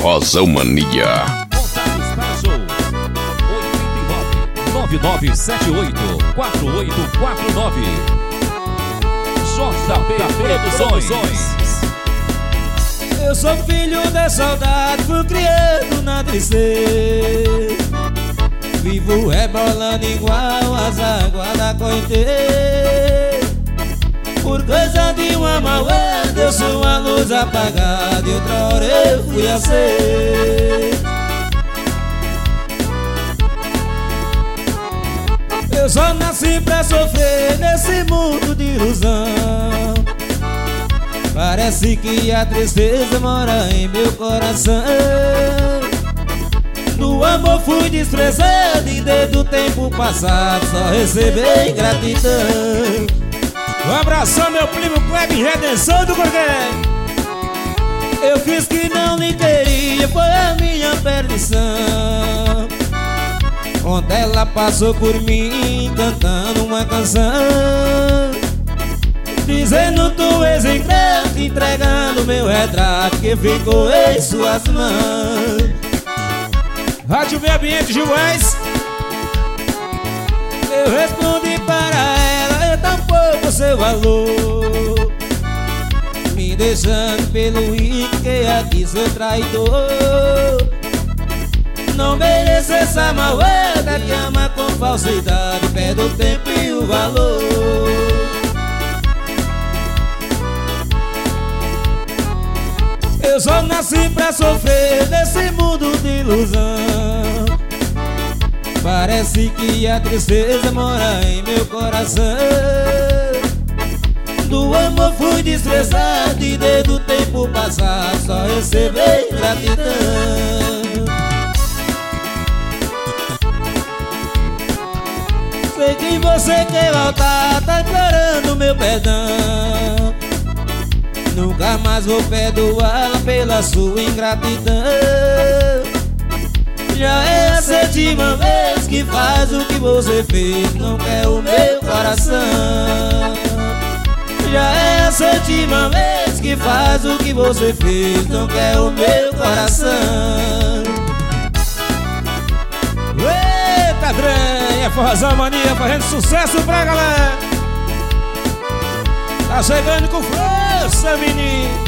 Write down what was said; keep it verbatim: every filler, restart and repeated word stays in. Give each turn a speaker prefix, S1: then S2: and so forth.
S1: Forrozão Mania.
S2: Contatos para show oito nove, nove nove sete oito, quatro oito quatro nove. J P Produções.
S3: Eu sou filho da saudade, fui criado na tristeza. Vivo rebolando igual as águas da correnteza. Por causa de uma maluca, eu sou uma luz apagada e outra hora eu fui a ser. Eu só nasci pra sofrer nesse mundo de ilusão. Parece que a tristeza mora em meu coração. Do amor fui desprezado e desde o tempo passado só recebi ingratidão. Um abração meu primo Kleber, redenção do Gorgué. Eu fiz que não lhe queria, foi a minha perdição. Quando ela passou por mim cantando uma canção, dizendo tu és ingrato, entregando meu retrato que ficou em suas mãos. Rádio Meio Ambiente Gilvães. Eu respondi para ela, é tão pouco seu valor, me deixando pelo rico que aqui seu traidor. Não mereço essa malvada que ama com falsidade, perde o tempo e o valor. Eu só nasci pra sofrer nesse mundo de ilusão. Parece que a tristeza mora em meu coração. Do amor fui desprezado e desde o tempo passado só recebi gratidão. Sei que você quer voltar, tá implorando meu perdão. Nunca mais vou perdoá-la pela sua ingratidão. Já é a sétima vez que faz o que você fez, não quer o meu coração. Já é a sétima vez que faz o que você fez, não quer o meu coração. Eita, trem, é Forrozão Mania fazendo sucesso pra galera. Tá chegando com força, menino.